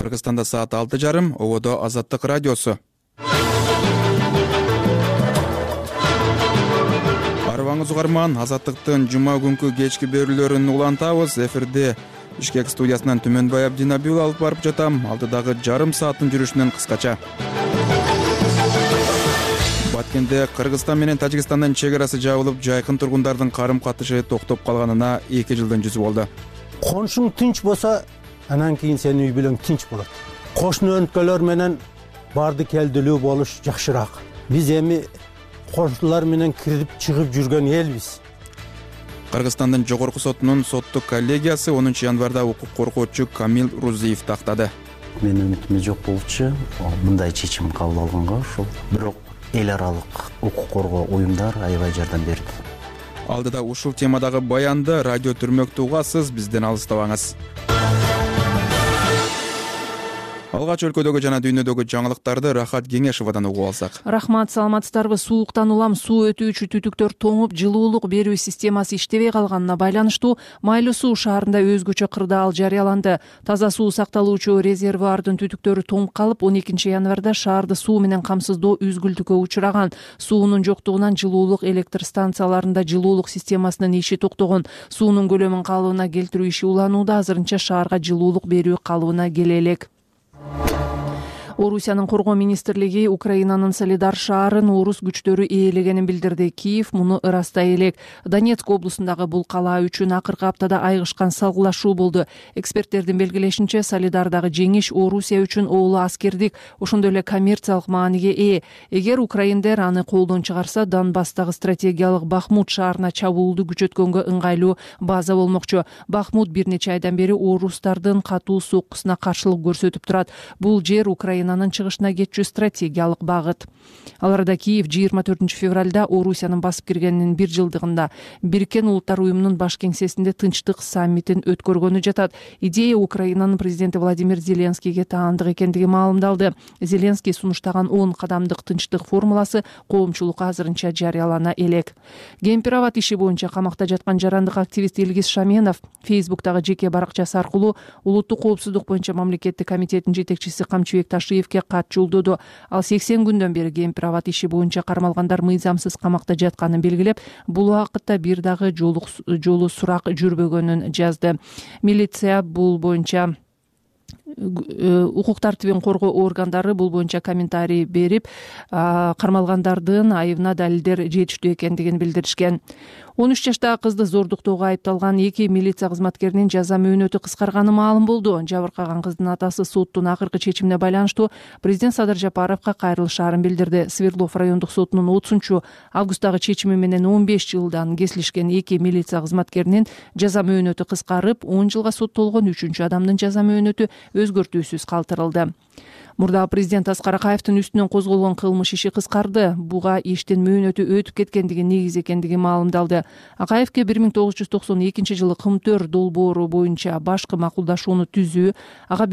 Кыргызстанда саат 6:30, Ободо Азаттык радиосу. Арыбаңыз угарман, Азаттыктын жума күнкү кечки берүүлөрүн улантабыз. Эфирде Бишкек студиясынан Түмөнбай Абдинабиул алып барып жатам. Алдыдагы жарым сааттын жүрүшүнөн кыскача. Баткенде Кыргызстан менен Тажикстандын чек арасы жабылып, жайкын тургундардын карым-катышы токтоп калганына 2 жылдын жүзү болду. Коншуң тынч болсо, анан кийин сен үй бүлөң тынч болот. Кошуну өнткөлөр менен барды келдилүү болуш жакшыраак. Биз эми кошулар менен кирип чыгып жүргөн элбиз. Кыргызстандын жогорку сотунун соттук коллегиясы 10 январда укук коргоочу Камил Рузиев тактады. Менин үмүтүм жок болчу, мындай чечим кабыл алганга ошол. Бирок эл аралык укук коргоо уюмдар аябай жардам берди. Алдыда ушул темадагы баянды радио түрмөктү угасыз, бизден алыстабаңыз. Алгач өлкөдөгү жана дүйнөдөгү жаңылыктарды Рахат Кеңешовадан угуп алсак. Рахмат, саламатсыздарбы? Сууктан улам суу өтүүчү түтүктөр тоңуп, жылуулук берүү системасы иштебей калганына байланыштуу Майлуу суу шаарында өзгөчө кырдаал жарыяланды. Таза суу сакталуучу резервуардын түтүктөрү тоңуп калып, 12 январда шаарды суу менен камсыздоо үзгүлтүккө учураган. Суунун жоктугунан жылуулук электр станцияларында жылуулук системасынын иши токтогон. Суунун көлөмүн калыбына келтирүү иши уланууда. Азырынча шаарга жылуулук берүү калыбына келе элек. Орусиянын коргоо министрлиги Украинанын Солидар шаарын орус күчтөрү ээлегенин билдирди. Киев муну ырастай элек. Донецк облусундагы бул калаа үчүн акыркы аптада айгышкан салгылашуу болду. Эксперттердин белгилешинче, Солидардагы жеңиш Орусия үчүн оолу аскердик, ошондой эле коммерциялык мааниге ээ. Эгер украиндер аны колдон чыгарса, Донбасстагы стратегиялык Бахмут шаарына чабуулду күчөткөнгө ыңгайлуу база болмокчу. Бахмут бир нече айдан бери орустардын катуу соккусуна каршылык көрсөтүп турат. Бул жер Украинанын чыгышына кетчү стратегиялык багыт. Ал арада Киев 24 февралда Орусиянын басып киргенинин 1 жылдыгында Бириккен Улуттар уюмунун баш кеңсесинде тынчтык саммитин өткөргөнү жатат. Идея Украинанын президенти Владимир Зеленскийге таандык экендиги маалымдалды. Зеленский сунуштаган 10 кадамдык тынчтык формуласы коомчулукка азырынча жарыялана элек. Гемпирават иши боюнча камакта жаткан жарандык активист Илгиз Шаменов Фейсбуктагы жеке баракчасы аркылуу улуттук коопсуздук боюнча мамлекеттик комитеттин жетекчиси Камчыбек Ташиевке кат жолдоду. Ал 80 күндөн бери гемпирават иши боюнча кармалгандар мыйзамсыз камакта жатканын белгилеп, бул убакытта бир дагы жолу сурак жүрбөгөнүн жазды. Милиция бул боюнча укук тартибин коргоо органдары бул боюнча комментарий берип, кармалгандардын айыбына далилдер жетиштүү экендигин билдиришкен. 13 жаштагы кызды зордуктоого айыпталган 2 милиция кызматкеринин жаза мөөнөтү кыскарганы маалым болду. Жабыркаган кыздын атасы соттун акыркы чечимине байланыштуу президент Садыр Жапаровго кайрылышаарын билдирди. Свердлов райондук сотунун 30-августтагы чечими менен 15 жылдан кесилишкен 2 милиция кызматкеринин жаза мөөнөтү кыскарып, 10 жылга соттолгон 3 адамдын жаза мөөнөтү өзгөртүүсүз калтырылды. Мурдагы президент Аскар Акаевдин үстүнөн козголгон кылмыш иши кыскарды. Буга иштин мөөнөтү өтүп кеткендиги негиз экендиги маалымдалды. Акаевке 1992 жылы Кымтөр долбоору боюнча башкы макулдашууну түзүү, ага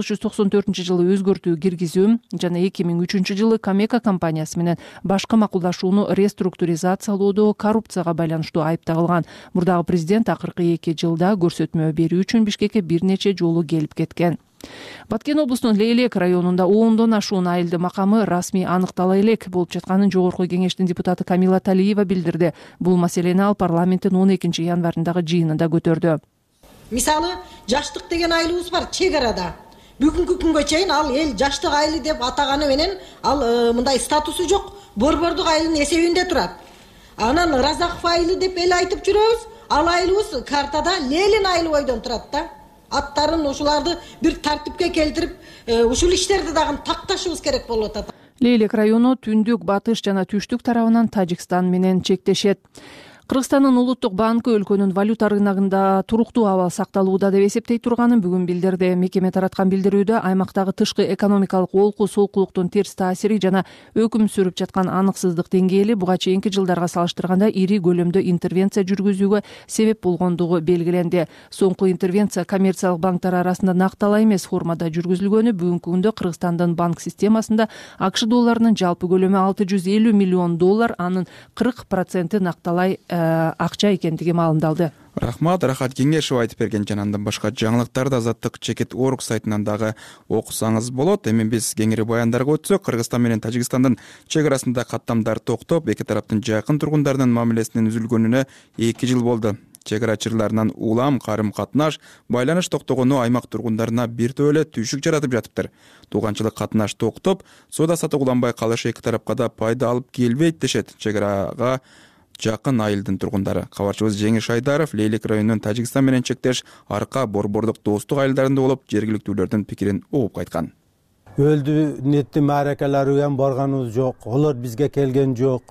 1994 жылы өзгөртүү киргизүү жана 2003 жылы Камека компаниясы менен башкы макулдашууну реструктуризациялоодо коррупцияга байланыштуу айып тагылган. Мурдагы президент акыркы 2 жылда көрсөтмө берүү үчүн Бишкекке бир нече жолу келип кеткен. Баткен облусунун Лейлек районунда 10дон ашуун айылды макамы расмий аныктала элек болуп жатканын Жогорку кеңештин депутаты Камила Талиева билдирди. Бул маселени ал парламенттин 12 январындагы жыйынында көтөрдү. Мисалы, жаштык деген айылыбыз бар чек арада. Бүгүнкү күнгө чейин ал эл жаштык айылы деп атаганы менен ал мындай статусу жок, борбордук айылдын эсебинде турат. Анан Разаков айылы деп эл айтып жүрөбүз. Ал айылыбыз картада Ленин айылы бойдон турат да. Аттарын ушуларды бир тартипке келтирип, ушул иштерди дагы такташыбыз керек болуп атат. Лейлек району түндүк, батыш жана түштүк тарабынан Тажикстан менен чектешет. Кыргызстандын улуттук банкы өлкөнүн валюта рыногунда туруктуу абал сакталууда деп эсептей турганын бүгүн билдирди. Мекеме тараткан билдирүүдө аймактагы тышкы экономикалык олку солкулуктун терс таасири жана өкүм сүрүп жаткан аныксыздык деңгээли буга чейинки жылдарга салыштырганда ири көлөмдө интервенция жүргүзүүгө себеп болгондугу белгиленди. Соңку интервенция коммерциялык банктар арасында нактала эмес формада жүргүзүлгөнү бүгүнкү күндө Кыргызстандын банк системасында АКШ долларынын жалпы көлөмү $650 миллион, анын 40% накталай акча экендиги маалымдалды. Рахмат, Рахат Кеңешев айтып берген жана андан башка жаңылыктарды Азаттык Чекит.org сайтынан дагы окусаңыз болот. Эми биз кеңири баяндарга өтсөк, Кыргызстан менен Тажикстандын чек арасында каттамдар токтоп, эки тараптын жакын тургундарынын мамилесинин үзүлгөнүнө 2 жыл болду. Чек ара чырларынан улам, карым-катнаш, байланыш токтогону аймак тургундарына бир эле түйшүк жаратып жатыптыр. Тууганчылык катнаш токтоп, соода-саттык уланбай калышы эки тарапка да пайда алып келбейт дешет чек арага жакын айылдын тургундары. Кабарчыбыз Жеңиш Айдаров Лейлек районунун Тажикстан менен чектеш Арка, Борбордук достук айылдарында болуп, жергиликтүүлөрдүн пикирин угуп кайткан. Өлдү нетти мааракаларга ham барганыбыз жок. Олар бизге келген жок.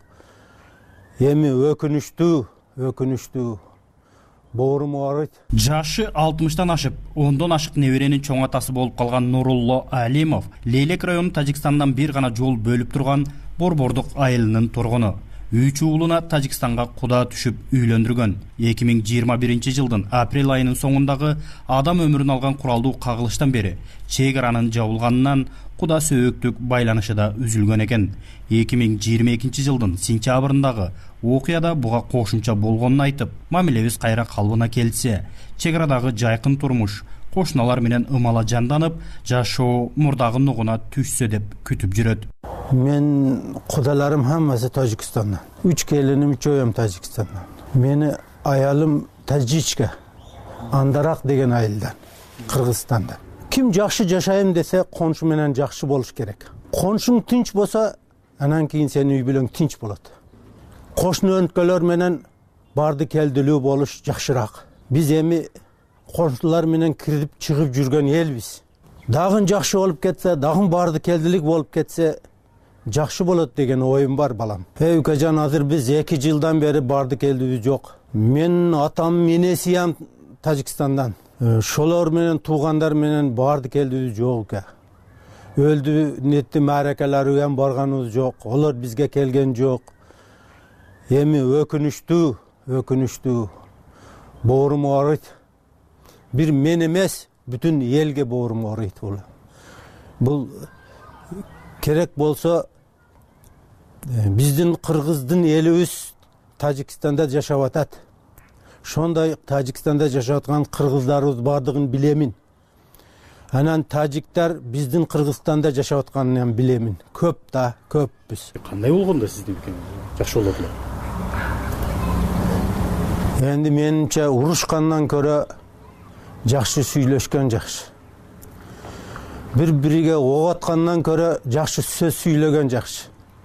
Эми өкүнүштүү боорум ооруйт. Жашы 60-тан ашып, 10дон ашык неберенин чоң атасы болуп калган Нурулло Алимов Лейлек районунун Тажикстандан бир гана жол бөлүп турган Борбордук айылынын тургуну. 3 уулуна Тажикстанга куда түшүп үйлөндүргөн. 2021 жылдын апрель айынын соңундагы адам өмүрүн алган куралдуу кагылыштан бери чек аранын жабылганынан куда сөөктүк байланышы да үзүлгөн экен. 2022 жылдын сентябрындагы окуяда буга кошумча болгонун айтып, мамилебиз кайра калыбына келсе, чек арадагы жайкын турмуш кошуналар менен ымала жанданып, жашоо мурдагы нугуна түшсө деп күтүп жүрөт. Мен кудаларым хаммасы Тажикстандан. 3 келиним, 3 Тажикстандан. Мени аялым Тажичка, Андарак деген айылдан, Кыргызстандан. Ким жакшы жашайм десе, коншу менен жакшы болуш керек. Коншуң тынч болсо, анан кийин сенин үй бүлөң тынч болот. Кошуну өнткөлөр менен барды келдилүү болуш жакшыраак. Биз эми кошулар менен кирип чыгып жүргөн элбиз. Дагы жакшы болуп кетсе, дагы барды келдилик болуп кетсе, жакшы болот деген оюм бар балам. Укажан, азыр биз 2 жылдан бери барды келдибиз жок. Мен атам, энесиям Тажикстандан. Шолор менен туугандар менен барды келдибиз жок эке. Өлдү нетти мааракаларга ham барганыбыз жок. Олар бизге келген жок. Эми өкүнүштүү боорум ооруйт. Бир мен эмес, бүтүн элге боорум ооруйт бул. Бул керек болсо биздин кыргыздын элибиз Тажикстанда жашап атат. Шондай Тажикстанда жашап аткан кыргыздарыбыз бардыгын билемин. Анан тажиктер биздин Кыргызстанда жашап атканын билемин. Көппүз. Кандай болгондо сиздин пикириңиз? Жакшы болот эле. Энди менимче урушкандан көрө жакшы сүйлөшкөн жакшы. Бири-бириге ок аткандан көрө жакшы сөз сүйлөгөн жакшы.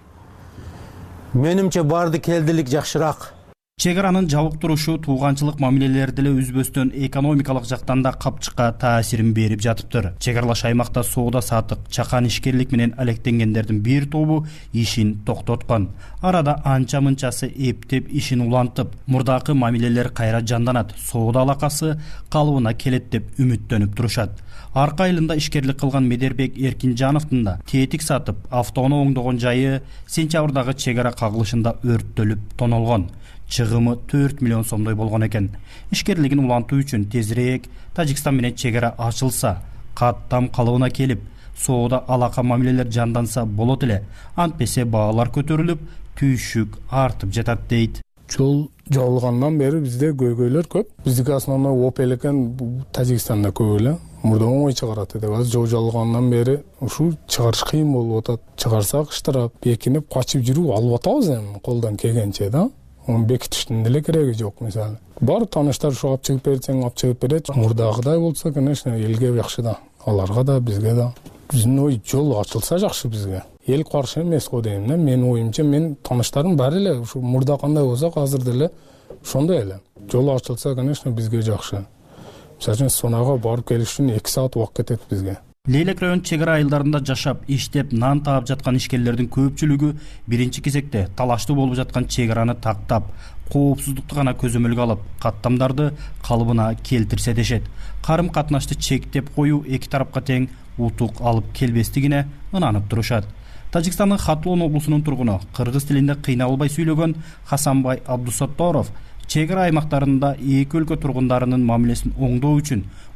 Менимче барды келдилик жакшыраак. Чек аранын жабык турушу тууганчылык мамилелерди эле үзбөстөн экономикалык жактан да капчыкка таасирин берип жатыптыр. Чек аралаш аймакта соода саттык, чакан ишкерлик менен алектенгендердин бир тобу ишин токтоткон. Арада анча-мынчасы эптеп ишин улантып, мурдакы мамилелер кайра жанданат, соода алакасы калыбына келет деп үмүттөнүп турушат. Арка айылында ишкерлик кылган Медербек Эркинжановдун да тетик сатып, автоону оңдогон жайы сентябрдагы чек ара кагылышында өрттөлүп тонолгон. Чыгымы 4 миллион сомдой болгон экен. Ишкерлигин улантуу үчүн тезирээк Тажикстан менен чек ара ачылса, каттам калыбына келип, соода алака мамилелер жанданса болот эле. Антпесе баалар көтөрүлүп, түйшүк артып жатат дейт. Жол жабылгандан бери бизде көйгөйлөр көп. Биздики основной Opel экен, Тажикстанда көп эле. Мурда оңой чыгарат эди. Азыр жол жабылгандан бери ушу чыгарыш кыйын болуп атат. Чыгарсак штраф, бекинип качып жүрүп алып атабыз эми колдон келгенче да. Onu bekitiştin dile gereği yok mesela. Бар таныштар şu алып чыгып берсең, алып чыгып берет. Мурдагыдай болсо, конечно, элге жакшы да. Аларга да, бизге да. Биздин ой жол ачылса жакшы бизге. Эл каршы эмес го дейм да. Менин оюмча, мен таныштарым бар эле. Ушу мурда кандай болсо, азыр деле ошондой эле. Жол ачылса, конечно, бизге жакшы. Мисалы үчүн сонага барып келиш үчүн 2 саат убакыт кетет бизге. Лейлек район чек ара айылдарында жашап, иштеп, нан таап жаткан ишкерлердин көпчүлүгү биринчи кезекте талаштуу болуп жаткан чек араны тактап, коопсуздукту гана көзөмөлгө алып, каттамдарды калыбына келтирсе дешет. Карым-катнашты чектеп коюу эки тарапка тең утук алып келбестигине ынанып турушат. Тажикстандын Хатлон облусунун тургуну, кыргыз тилинде кыйналбай сүйлөгөн Хасанбай Абдусатторов чек ара аймактарында эки өлкө тургундарынын мамилесин оңдоо үчүн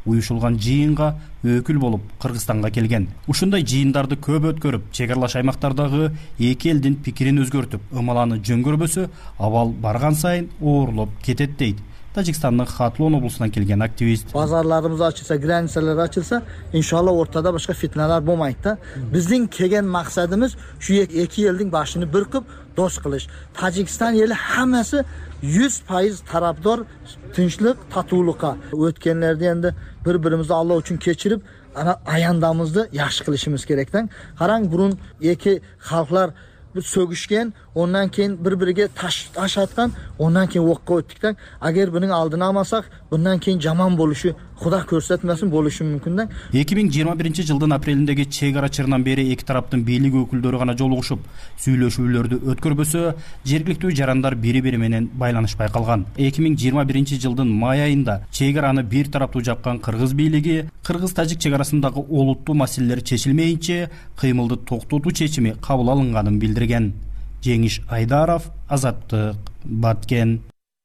уюшулган жыйынга өкүл болуп Кыргызстанга келген. Ушундай жыйындарды көп өткөрүп, чек аралаш аймактардагы эки элдин пикирин өзгөртүп, ымаланы жөн көрбөсө, абал барган сайын оорлоп кетет дейт Тажикстандын Хатлон облусунан келген активист. Pazarlarımız açılsa, granitsalar açılsa, inşallah ortada başka fitneler bulmaydı da. Bizim kelgen maksadımız şu iki yıldın başını bırkıp dost kılış. Tacikistan yeri hammasi 100% tarafdor tinchlik, tatuvlukka. Ötkenlerde endi bir-birimizni Allah uchun kechirib, ana ayandamızda yaxshi qilishimiz kerakdan. Qarang, burun iki xalqlar sögüşken, ondan keyin bir-biriga taş atgan, ondan keyin o'qqa o'tdikdan. Agar buning oldini olmasak, bundan keyin jomon bo'lishi, Xudo ko'rsatmasin, bo'lishi mumkindan. 2021-жылдын апрелиндеги чек ара чырынан бери эки тараптын бийлик өкүлдөрү гана жолугушуп, сүйлөшүүлөрдү өткөрбөсө, жергиликтүү жарандар бири-бири менен байланышпай калган. 2021-жылдын май айында чек араны бир тараптуу жапкан Кыргыз бийлиги Кыргыз-Тажик чек арасындагы олуттуу маселелер чечилмейинче кыймылды токтотуу чечими кабыл алынганын билдирген. Жеңиш Айдаров, Азаттык, Баткен.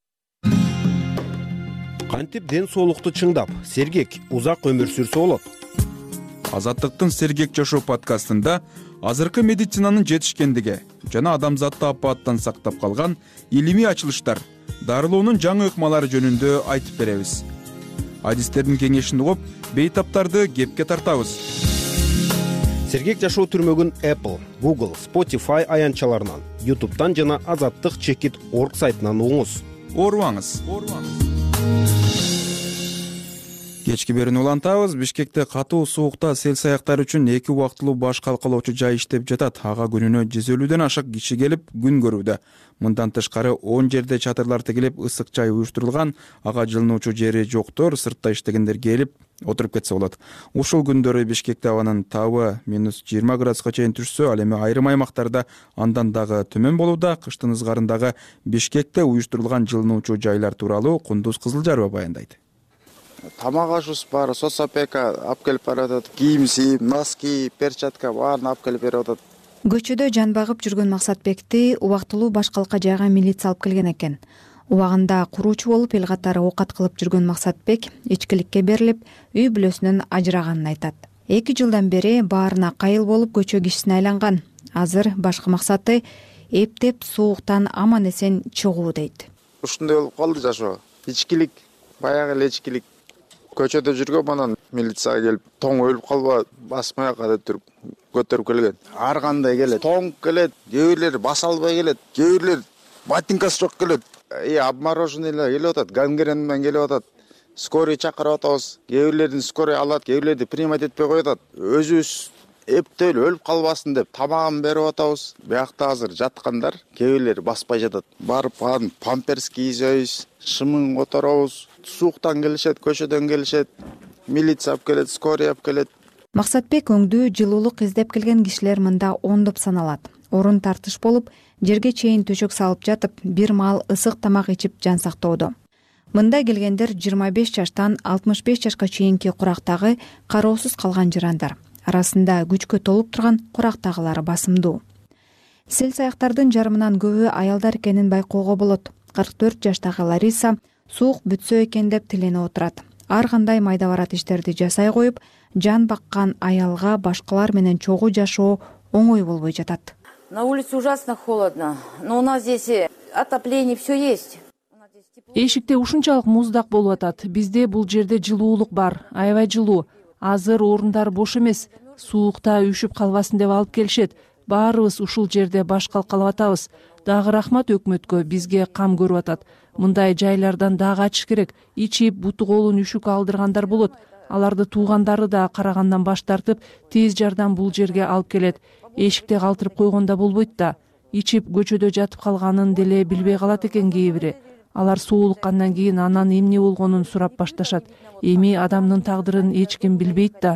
Кантип ден соолукту чыңдап, сергек, узак өмүр сүрсө болот. Азаттыктын Сергек жашоо подкастында азыркы медицинанын жетишкендиги жана адамзатты апаттан сактап калган илимий ачылыштар, дарылоонун жаңы ыкмалары жөнүндө айтып беребиз. Адистердин кеңешин угуп, бейтаптарды кепке тартабыз. Сергек жашоо түрмөгүн Apple, Google, Spotify аянтчаларынан, YouTube'дан жана azattik.org сайтынан угуңуз. Оорубаңыз. Кечки берүүнү улантабыз. Бишкекте катуу суукта сел-саяктар үчүн 2 убактылуу баш калкалоочу жай иштеп жатат. Ага күнүнө 150ден ашык киши келип күн көрүүдө. Мындан тышкары 10 жерде чатырлар тигилип, ысык чай уюштурулган. Ага жылынуучу жери жоктор, сыртта иштегендер келип отуруп кетсе болот. Ушул күндөрү Бишкекте абанын табы -20 градуска чейин түшсө, ал эми айрым аймактарда андан дагы төмөн болууда. Кыштын ызгарындагы Бишкекте уюштурулган жылынуучу жайлар тууралуу Кундуз Кызылжарова баяндайт. Тамак ашуубуз бар, соцопека алып келип баратат, кийим, носки, перчатка баарын алып келип берип атат. Көчөдө жан багып жүргөн Максатбекти убактылуу баш калка жайга милиция алып келген экен. Убагында куруучу болуп эл катары оокат кылып жүргөн Максатбек ичкиликке берилип, үй бүлөсүнөн ажыраганын айтат. 2 жылдан бери баарына кайыл болуп көчө кишисине айланган. Азыр башкы максаты эптеп сууктан аман эсен чыгуу дейт. Ушундай болуп калды жашоо. Ичкилик, баягы эле ичкилик. Көчөдө жүргөн анан милицияга келип, тоң өлүп калба, басмай кадыр көтөрүп келген. Ар кандай келет, тоң келет, кээ бирлери баса албай келет, кээ бирлери ботинкасы жок келет. Обмороженныйлар келип атат, гангрен менен келип атат. Скорый чакырып атабыз. Кээ бирлерин скорый алат, кээ бирлерди принимать этпей коюп атат. Өзүбүз эптеп өлүп калбасын деп тамагын берип атабыз. Биякта азыр жаткандар, кээ бирлери баспай жатат. Барып памперс кийзебиз, шымын которобуз. Сууктан келишет, көчөдөн келишет, милиция алып келет, скорый алып келет. Максатбек өңдүү жылуулук издеп келген кишилер мында ондоп саналат. Орун тартыш болуп, жерге чейин төшөк салып жатып, бир маал ысык тамак ичип жан сактоодо. Мында келгендер 25 жаштан 65 жашка чейинки курактагы кароосуз калган жарандар. Арасында күчкө толуп турган курактагылары басымдуу. Сел-саяктардын жарымынан көбү аялдар экенин байкоого болот. 44 жаштагы Лариса суук бүтсө экен деп тиленип отурат. Ар кандай майда барат иштерди жасай коюп, жан баккан аялга башкалар менен чогуу жашоо оңой болбой жатат. На улице ужасно холодно, но у нас здесь отопление все есть. Эшикте ушунчалык муздак болуп атат. Бизде бул жерде жылуулук бар, аябай жылуу. Азыр орундар бош эмес. Суукта үшүп калбасын деп алып келишет. Баарыбыз ушул жерде баш калкалап атабыз. Дагы рахмат өкмөткө, бизге кам көрүп атат. Мындай жайлардан дагы ачыш керек. Ичип буту колун үшүк алдыргандар болот. Аларды туугандары да карагандан баш тартып, тез жардам бул жерге алып келет. Эшикте калтырып койгондо болбойт да. Ичип көчөдө жатып калганын деле билбей калат экен кээ бири. Алар суулуккандан кийин анан эмне болгонун сурап башташат. Эми адамдын тагдырын эч ким билбейт да.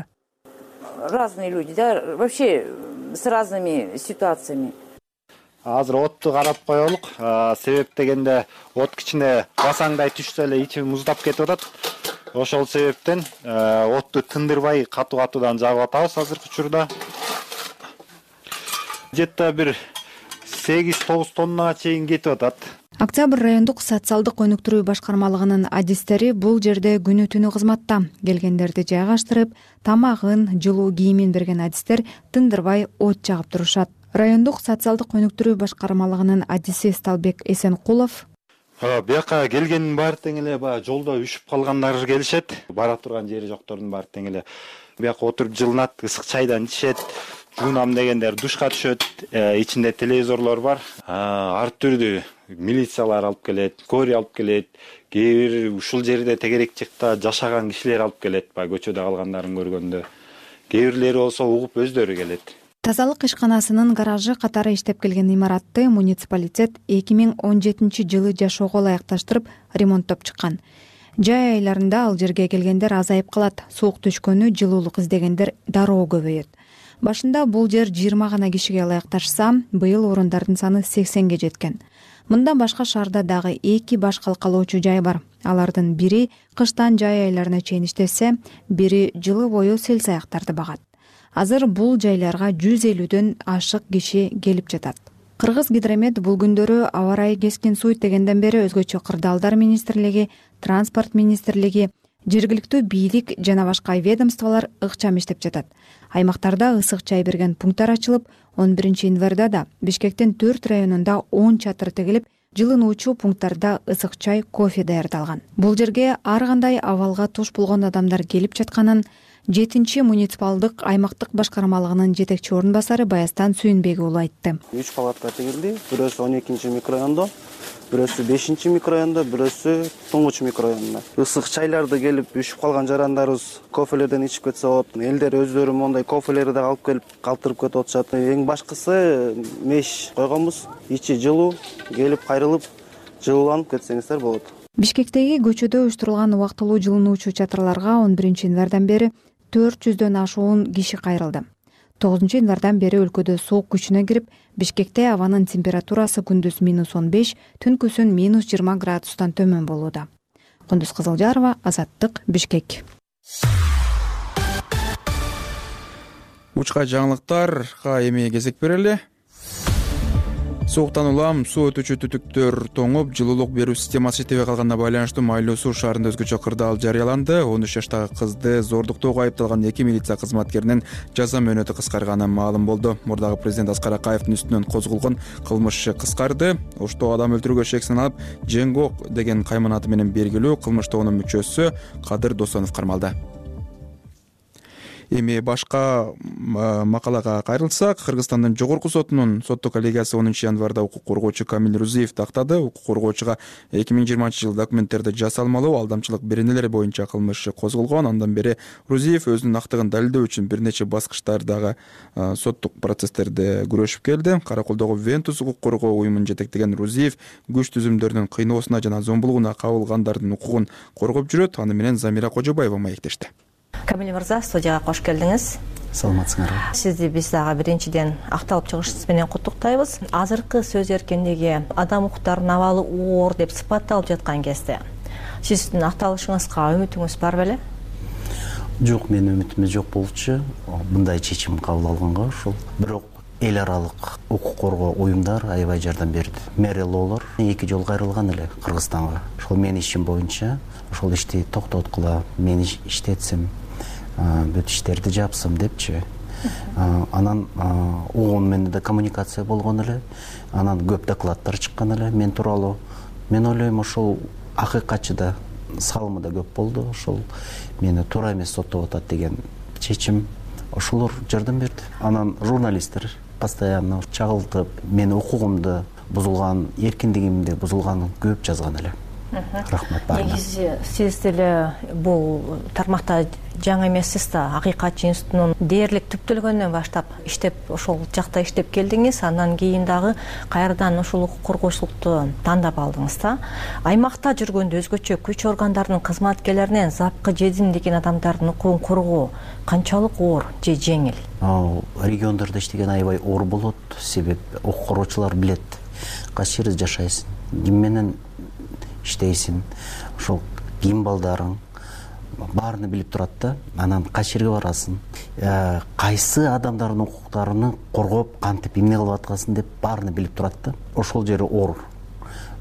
Разные люди, да, вообще с разными ситуациями. Азыр отту карап коелук. Себеп дегенде от кичине басаңдай түшсө эле ичи муздап кетип атат. Ошол себептен отту тындырбай катуудан жагып атабыз азыркы учурда. Жетта бир 8-9 тоннага чейин кетип атат. Октябрь райондук социалдык өнүктүрүү башкармалыгынын адистери бул жерде күнү түнү кызматта. Келгендерди жайгаштырып, тамагын, жылуу кийимин берген адистер тындырбай от жагып турушат. Райондук социалдык өнүктүрүү башкармалыгынын адиси Сталбек Эсенкулов: Бияка келгендин баары тең эле баягы жолдо үшүп калгандар келишет. Бара турган жери жоктордун баары тең эле бияка отуруп жылынат, ысык чайдан ичишет. Жуунам дегендер душка түшөт. Ичинде телевизорлор бар. Ар түрдүү милициялар алып келет, кори алып келет. Кээ бир ушул жерде тегерекчикта жашаган кишилер алып келет, баягы көчөдө калгандарын көргөндө. Кээ бирлери болсо угуп өздөрү келет. Тазалык ишканасынын гаражы катары иштеп келген имаратты муниципалитет 2017 жылы жашоого ылайыкташтырып ремонттоп чыккан. Жай айларында ал жерге келгендер азайып калат. Суук түшкөнү, жылуулук издегендер дароо көбөйөт. Башында бул жер 20 гана кишиге ылайыкташса, быйыл орундардын саны 80ге жеткен. Мындан башка шаарда дагы 2 баш калкалоочу жай бар. Алардын бири кыштан жай айларына чейин иштесе, бири жылы бою сел-саяктарды багат. Азыр бул жайларга 150дөн ашык киши келип жатат. Кыргыз гидромет бул күндөрү аба ырайы кескин суйт дегенден бери өзгөчө кырдаалдар министрлиги, транспорт министрлиги, жергиликтүү бийлик жана башка ведомстволор ыкчам иштеп жатат. Аймактарда ысык чай берген пункттар ачылып, 11 январда да Бишкектин 4 районунда 10 чатыр тегилип, жылынуучу пункттарда ысык чай, кофе даярдалган. Бул жерге ар кандай абалга туш болгон адамдар келип жатканын 7 муниципалдык аймактык башкармалыгынын жетекчи орун басары Баястан Сүйүнбек уулу айтты. 3 палатка тегилди. Бирөөсү 12 микрорайондо, бирөөсү 5 микрорайондо, бирөөсү 9 микрорайондо. Ысык чайларды келип үшүп калган жарандарыбыз кофелерден ичип кетсе болот. Элдер өздөрү мондай кофелерди да алып келип калтырып кетип атышат. Эң башкысы меш койгонбуз. Ичи жылуу, келип кайрылып, жылууланып кетсеңиздер болот. Бишкектеги көчөдө уюштурулган убактылуу жылынуучу чатырларга 11 январдан бери 400дөн ашуун киши кайрылды. 9 январдан бери өлкөдө суук күчүнө кирип, Бишкекте абанын температурасы күндүз -15, түнкүсүн -20 градустан төмөн болууда. Кундуз Кызылжарова, Азаттык, Бишкек. Учка жаңылыктарга эми кезек берели. Сууктан улам суу өтүүчү түтүктөр тоңуп, жылуулук берүү системасы иштебей калганына байланыштуу Майлуу Суу шаарында өзгөчө кырдаал жарыяланды. 13 жаштагы кызды зордуктоого айыпталган 2 милиция кызматкеринин жаза мөөнөтү кыскарганы маалым болду. Мурдагы президент Аскар Акаевдин үстүнөн козголгон кылмыш кыскарды. Оштоо адам өлтүрүүгө шек саналып, Жеңгок деген кайман аты менен белгилүү кылмыш тобунун мүчөсү Кадыр Досонов кармалды. Эми башка макалага кайрылсак, Кыргызстандын жогорку сотунун соттук коллегиясы 10 январда укук коргоочу Камил Рузиевди актады. Укук коргоочуга 2020-жылы документтерди жасалмалоо, алдамчылык беренелери боюнча кылмыш козголгон. Андан бери Рузиев өзүнүн актыгын далилдөө үчүн бир нече баскычтардагы соттук процесстерде күрөшүп келди. Караколдогу Вентус укук коргоо уюмун жетектеген Рузиев күч түзүмдөрүнүн кыйноосуна жана зомбулугуна кабылгандардын укугун коргоп жүрөт. Аны менен Замира Кожобаева маектешти. Камил мырза, студияга кош келдиңиз. Саламатсыңарбы? Сизди биз дагы биринчиден акталып чыгышыңыз менен куттуктайбыз. Азыркы сөз эркиндиги адам укуктарынын абалы оор деп сыпатталып жаткан кезде сиздин акталышыңызга үмүтүңүз бар беле? Жок, менин үмүтүм жок болчу. Мындай чечим кабыл алганга ошол. Бирок эл аралык укук коргоо уюмдар аябай жардам берди. Мэрилоолор 2 жолу кайрылган эле Кыргызстанга. Ошол менин ишим боюнча ошол ишти токтоткула, мен иштетсем, бүт иштерди жапсам депчи. Анан угун менен да коммуникация болгон эле. Анан көп докладдар чыккан эле мен тууралуу. Мен ойлойм, ошол акыйкатчыда салымы да көп болду. Ошол мени туура эмес соттоп атат деген чечим ошолор жардам берди. Анан журналисттер постоянно чагылтып, менин укугумду бузулган, эркиндигимди бузулганын көп жазган эле. Рахмат баарына. Негизи сиз деле бул тармакта жаңы эмессиз да, Акыйкатчы институтунун дээрлик түптөлгөндөн баштап иштеп, ошол жакта иштеп келдиңиз. Андан кийин дагы кайрадан ошол укук коргоочулукту тандап алдыңыз да. Аймакта жүргөндө өзгөчө күч органдарынын кызматкерлеринен запкы жедин деген адамдардын укугун коргоо канчалык оор же жеңил? Региондордо иштеген аябай оор болот. Себеп укук коргоочулар билет кайсы жерде жашайсың, ким менен иштейсиң, ошол ким балдарың баарын билип турат да. Анан кайсы жерге барасың, кайсы адамдардын укуктарын коргоп, кантип эмне кылып аткансың деп баарын билип турат да. Ошол жери оор.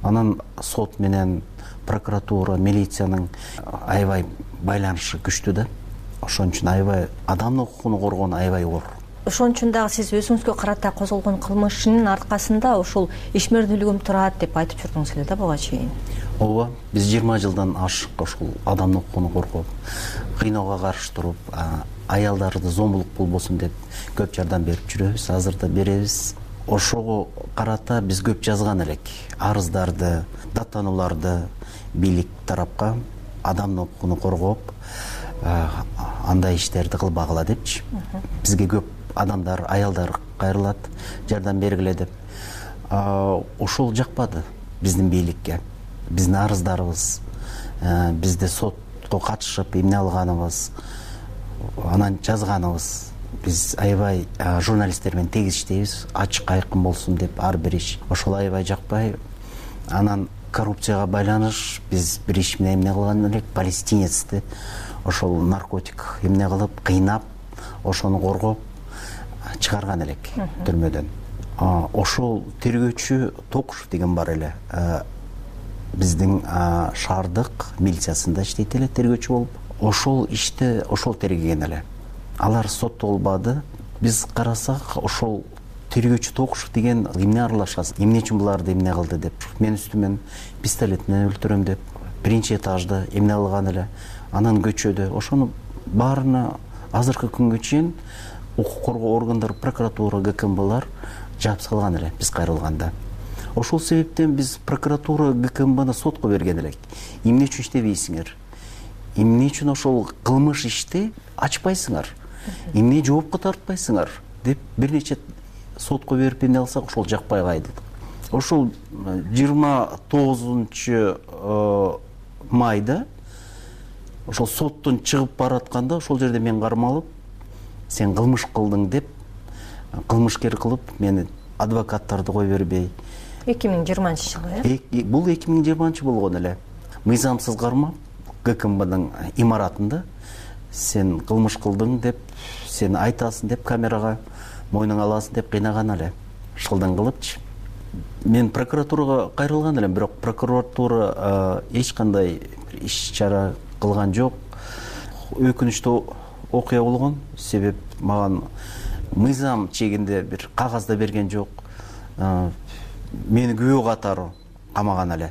Анан сот менен прокуратура, милициянын аябай байланышы күчтүү да. Ошон үчүн аябай адамдын укугун коргоон аябай оор. Ошон үчүн дагы сиз өзүңүзгө карата козголгон кылмыштын аркасында ушул ишмердүүлүгүм турат деп айтып жүрдүңүз эле да буга чейин. Ооба, биз 20 жылдан ашык ушул адамдын укугун коргоп, кыйноого каршы туруп, аялдарды зомбулук болбосун деп көп жардам берип жүрөбүз, азыр да беребиз. Ошого карата биз көп жазган элек, арыздарды, даттанууларды бийлик тарапка адамдын укугун коргоп, андай иштерди кылбагыла депчи. Бизге көп адамдар, аялдар кайрылат, жардам бергиле деп. Ошол жакпады биздин бийликке. Биздин арыздарыбыз, бизде сотко катышып эмне алганыбыз, анан жазганыбыз. Биз аябай журналисттер менен тегиз иштейбиз, ачык айкын болсун деп ар бир иш. Ошол аябай жакпай. Анан коррупцияга байланыш биз бир иш менен эмне кылган элек, палестинецти ошол наркотик эмне кылып, кыйнап, ошону коргоп чыгарган элек түрмөдөн. Ошол тергөөчү Токушев деген бар эле. Биздин шаардык милициясында иштейт эле тергөөчү болуп. Ошол ишти ошол тергеген эле. Алар соттолбады. Биз карасак, ошол тергөөчү Токушев деген эмне аралашасыз, эмне үчүн буларды эмне кылды деп, мен үстүмөн пистолет менен өлтүрөм деп, биринчи этажда эмне кылган эле, анан көчөдө. Ошону баарына азыркы күнгө чейин укук коргоо органдары, прокуратура, ГКМБлар жаап салган эле биз кайрылганда. Ошол себептен биз прокуратура, ГКМБны сотко берген элек. Эмне үчүн иштебейсиңер? Эмне үчүн ошол кылмыш ишти ачпайсыңар? Эмне жоопко тартпайсыңар деп бир нече сотко берип эмне алсак, ошол жакпай кайдылдык. Ошол 29 майда ошол соттон чыгып баратканда ошол жерде мен кармалып, сен кылмыш кылдың деп, кылмышкер кылып, мени адвокаттарды кой бербей. 2020 жылы, Бул 2020 болгон эле. Мыйзамсыз кармап, ГКМБдын имаратында сен кылмыш кылдың деп, сен айтасың деп камерага мойнуң аласың деп кыйнаган эле. Шылдың кылыпчы. Мен прокуратурага кайрылган элем, бирок прокуратура эч кандай иш чара кылган жок. Өкүнүчтүү окуя болгон. Себеп маган мыйзам чегинде бир кагазда берген жок. Мени күбө катары камаган эле.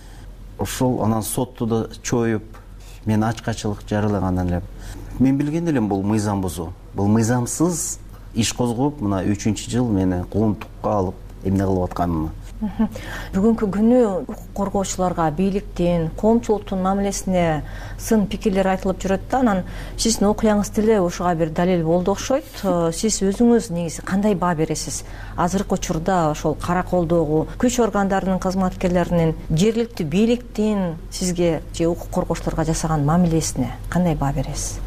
Ошол анан сотту да чоюп, мен ачкачылык жарылаган элем. Мен билген элем бул мыйзам бузуу. Бул мыйзамсыз иш козгоп, мына 3-жыл мени кулунтукка алып, эмне кылып атканымды. Бүгүнкү күнү укук коргоочуларга, бийликтин, коомчулуктун мамилесине сын пикирлер айтылып жүрөт да, анан сиздин окуяңыз деле ошого бир далил болду окшойт. Сиз өзүңүз негизи кандай баа бересиз? Азыркы учурда ошол кара колдогу күч органдарынын кызматкерлеринин, жергиликтүү бийликтин сизге же укук коргоочуларга жасаган мамилесине кандай баа бересиз?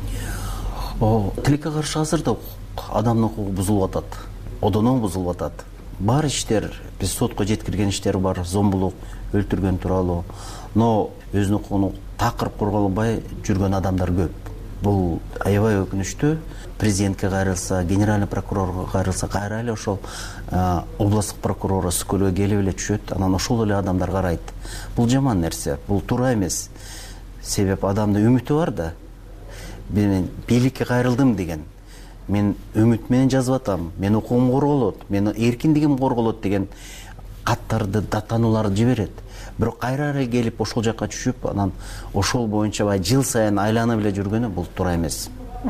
Тилекке каршы азырда адамдын укугу бузулуп атат, одоно бузулуп атат. Бар иштер, биз сотко жеткирген иштер бар, зомбулук, өлтүргөн тууралуу. Но өзүнүн укугун такыр корголбой жүргөн адамдар көп. Бул аябай өкүнүчтүү. Президентке кайрылса, генеральный прокурорго кайрылса, кайра эле ошол областтык прокурору сүкөлгө келип эле түшөт, анан ошол эле адамдар карайт. Бул жаман нерсе, бул туура эмес. Себеп адамдын үмүтү бар да. Мен бийликке кайрылдым деген. Мен үмүт менен жазып атам, мен укугум корголот, менин эркиндигим корголот деген каттарды, даттанууларды жиберет. Бирок кайра эле келип ошол жакка түшүп, анан ошол боюнча жыл сайын айланып эле жүргөнү бул туура эмес.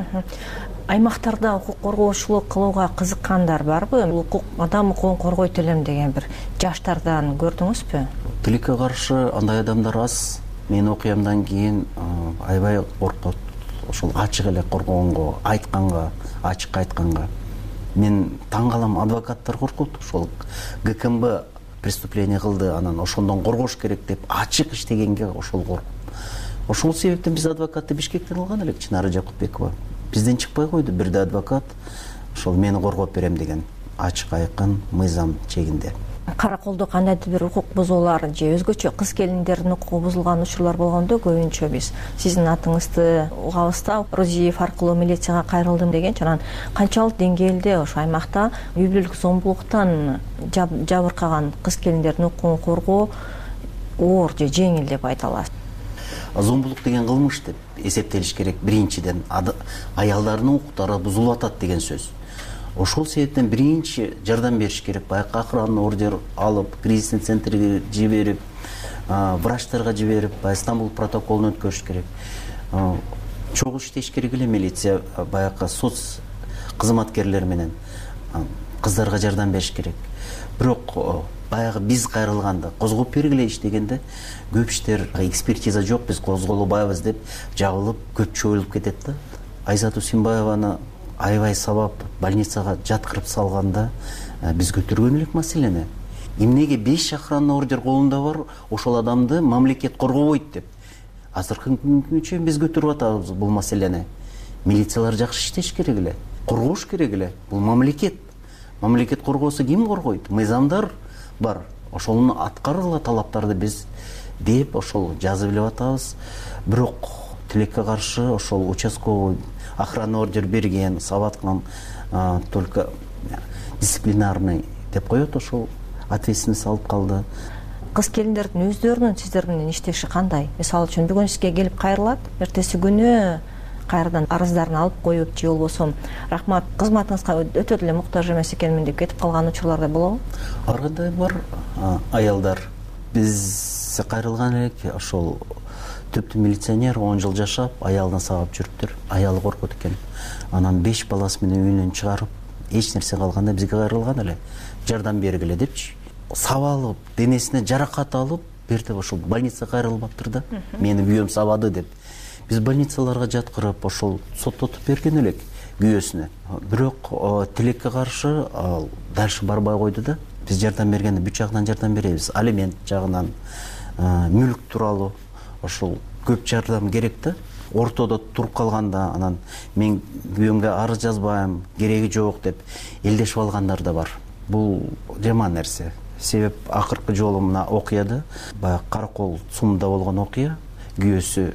Аймактарда укук коргоочулук кылууга кызыккандар барбы? Адам укугун коргойт элем деген бир жаштардан көрдүңүзбү? Тилекке каршы андай адамдар аз. Мен окуямдан кийин аябай коркот. Ошол ачык эле коргогонго, айтканга, ачык айтканга. Мен таң калам, адвокаттар коркот. Ошол ГКМБ преступление кылды, анан ошондон коргош керек деп ачык иштегенге ошол коркуп. Ошол себептен биз адвокатты Бишкектен алган элек, Чынары Жакупбекова. Бизден чыкпай койду бирде адвокат, ошол мени коргоп берем деген, ачык айкын мыйзам чегинде. Кара колдо кандайдыр бир укук бузуулар же өзгөчө кыз келиндердин укугу бузулган учурлар болгондо көбүнчө биз сиздин атыңызды угабыз да, Рузиев аркылуу милицияга кайрылдым дегенчи, анан канчалык деңгээлде ошо аймакта үй бүлөлүк зомбулуктан жабыркаган кыз келиндердин укугун коргоо оор же жеңил деп айта аласыз? Зомбулук деген кылмыш деп эсептелиш керек. Биринчиден аялдардын укуктары бузулуп атат деген сөз. Ошол себептен биринчи жардам бериш керек. Баягы охранный ордер алып, кризисный центрге жиберип, врачтарга жиберип, Стамбул протоколун өткөрүш керек. Чогуу иштеш керек эле милиция, баягы соц кызматкерлер менен кыздарга жардам бериш керек. Бирок баягы биз кайрылганда, козгоп бергиле иштегенде көп иштер экспертиза жок, биз козголбайбыз деп жабылып, көп чоюлуп кетет да. Айзат Усимбаеваны аябай сабап больницага жаткырып салганда биз көтөргөн элек маселени. Эмнеге 5 охранный ордер колунда бар, ошол адамды мамлекет коргобойт деп. Азыркы күнгө чейин биз көтөрүп атабыз бул маселени. Милициялар жакшы иштеш керек эле, коргош керек эле. Бул мамлекет. Мамлекет коргосо ким коргойт? Мыйзамдар бар. Ошону аткаргыла талаптарды биз деп ошол жазып элеп атабыз. Бирок тилекке каршы ошол участковый охранный ордер берген, сабаткан только дисциплинарный деп коет, ошол ответственность алып калды. Кыз келиндердин өздөрүнүн сиздер менен иштеши кандай? Мисалы үчүн бүгүн сизге келип кайрылат, эртеси күнү кайрадан арыздарын алып коюп, же болбосо рахмат кызматыңызга өтө эле муктаж эмес экенмин деп кетип калган учурлар да болобу? Ар кандай бар аялдар. Биз кайрылган элек ошол түптүү милиционер 10 жыл жашап, аялына сабап жүрүптүр. Аялы коркот экен. Анан 5 баласы менен үйүнөн чыгарып, эч нерсе калганда бизге кайрылган эле. Жардам бергиле депчи. Сабалып, денесине жаракат алып, бертип ошол больницага кайрылбаптыр да. Мени күйөөм сабады деп. Биз больницаларга жаткырып, ошол соттотуп берген элек күйөөсүнө. Бирок тилекке каршы дальше барбай койду да. Биз жардам бергенде бүт жагынан жардам беребиз. Алимент жагынан, мүлк тууралуу ошол көп жардам керек да. Ортодо туруп калганда анан мен күйөөмгө арыз жазбайм, кереги жок деп элдешип алгандар да бар. Бул жаман нерсе. Себеп акыркы жолу мына окуяда, баягы Каракол сумда болгон окуя, күйөөсү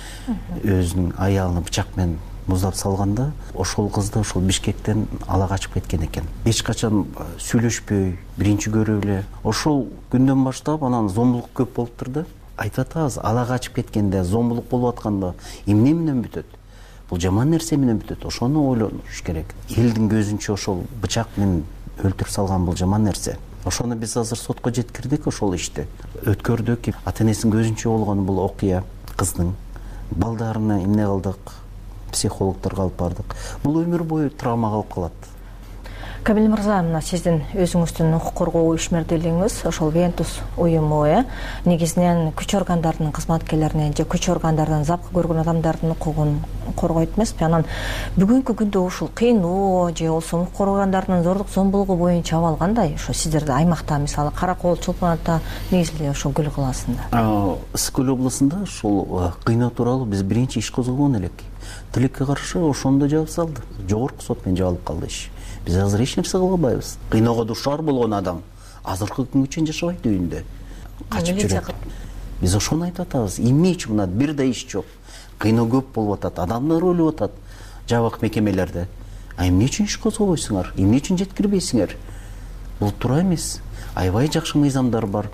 өзүнүн аялын бычак менен муздап салганда, ошол кызды ошол Бишкектен ала качып кеткен экен. Эч качан сүйлөшпөй, биринчи көрүп эле. Ошол күндөн баштап анан зомбулук көп болуптур да. Айтып атабыз, ала качып кеткенде, зомбулук болуп атканда эмне менен бүтөт? Бул жаман нерсе менен бүтөт. Ошону ойлонуш керек. Элдин көзүнчө ошол бычак менен өлтүрүп салган бул жаман нерсе. Ошону биз азыр сотко жеткирдик, ошол ишти өткөрдүк. Ата-энесинин көзүнчө болгон бул окуя кыздын. Балдарына эмне кылдык? Психологторго алып бардык. Бул өмүр бою травма калып калат. Камил мырза, мына сиздин өзүңүздүн укук коргоо ишмердүүлүгүңүз ошол Вентус уюму негизинен күч органдарынын кызматкерлеринин же күч органдарынан запкы көргөн адамдардын укугун коргойт эмеспи? Анан бүгүнкү күндө ушул кыйноо же болбосо укук органдарынын зордук зомбулугу боюнча абал кандай? Ошо сиздерде аймакта, мисалы Каракол, Чолпон Ата, негизи эле ошол Көл калаасында. Ысык Көл областында ушул кыйноо тууралуу биз биринчи иш козгогон элек. Тилекке каршы ошондо жаап салды. Жогорку сот менен жабылып калды иш. Биз азыр эч нерсе кыла албайбыз. Кыйноого дуушар болгон адам азыркы күнгө чейин жашабайт үйүндө. Качып жүрөт. Биз ошону айтып атабыз. Эмне үчүн мына бир да иш жок. Кыйноо көп болуп атат, адамдар өлүп атат жабык мекемелерде. Эмне үчүн иш козгобойсуңар? Эмне үчүн жеткирбейсиңер? Бул туура эмес. Аябай жакшы мыйзамдар бар.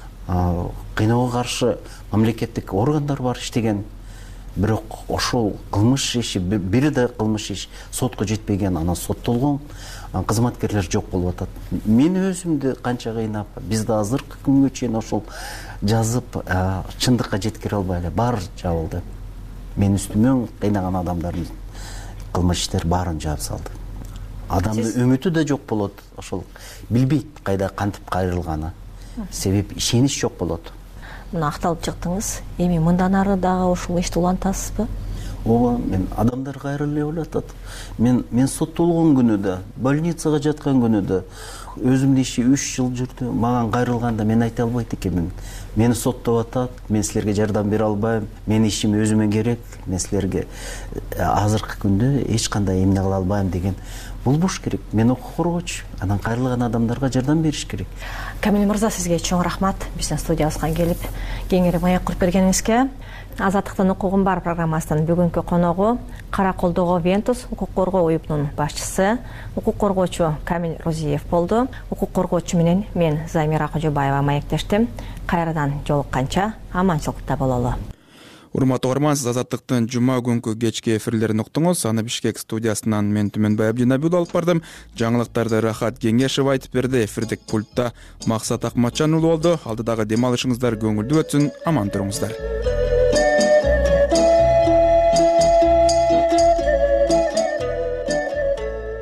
Кыйноого каршы мамлекеттик органдар бар иштеген. Бирок ошол кылмыш иши, бир да кылмыш иш сотко жетпеген, анан соттолгон кызматкерлер жок болуп атат. Мен өзүмдү канча кыйнап, биз да азыркы күнгө чейин ошол жазып чындыкка жеткире албай эле баары жабылды. Мен үстүмөн кыйнаган адамдардын кылмыш иштер баарын жаап салды. Адамдын үмүтү да жок болот, ошол билбейт кайда кантип кайрылганы. Себеп ишенич жок болот. Мына акталып чыктыңыз. Эми мындан ары дагы ушул ишти улантасызбы? Ооба, мен адамдар кайрылып эле ойлотот. Мен соттолгон күнү да, больницага жаткан күнү да, өзүмдүн иши 3 жыл жүрдү. Мага кайрылганда мен айта албайт экенмин. Мени соттоп атат, мен силерге жардам бере албайм. Менин ишим өзүмө керек. Мен силерге азыркы күндө эч кандай эмне кыла албайм деген болбош керек. Мен укук коргоочу, анан кайрылган адамдарга жардам бериш керек. Камил мырза, сизге чоң рахмат биздин студиябызга келип кеңири маек куруп бергениңизге. Азаттыктын укугум бар программасынын бүгүнкү коногу Караколдогу Вентус укук коргоо уюмунун башчысы, укук коргоочу Камил Розиев болду. болду. Укук коргоочу менен мен Замира Кожобаева маектештим. Кайрадан жолукканча аманчылыкта бололу. Урматтуу угарман, сиз Азаттыктын жума күнкү кечки эфирлерин уктуңуз. Аны Бишкек студиясынан мен Түмөнбай Абдинабиулу алып бардым. Жаңылыктарды Рахат Кеңешев айтып берди. Эфирдик пультта Максат Акматжан уулу болду. Алдыдагы дем алышыңыздар көңүлдүү өтсүн. Аман туруңуздар.